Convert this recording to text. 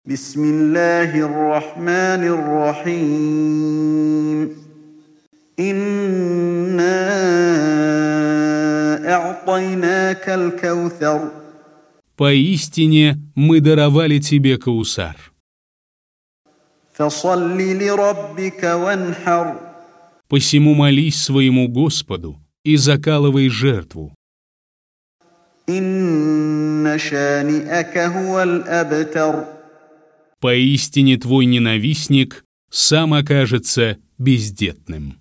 بسم الله الرحمن الرحيم إنا أعطيناك الكوثر Поистине мы даровали тебе Каусар. فصل لربك وانحر Посему молись своему Господу и закалывай жертву. إن شانئك هو الأبتر Поистине твой ненавистник сам окажется бездетным.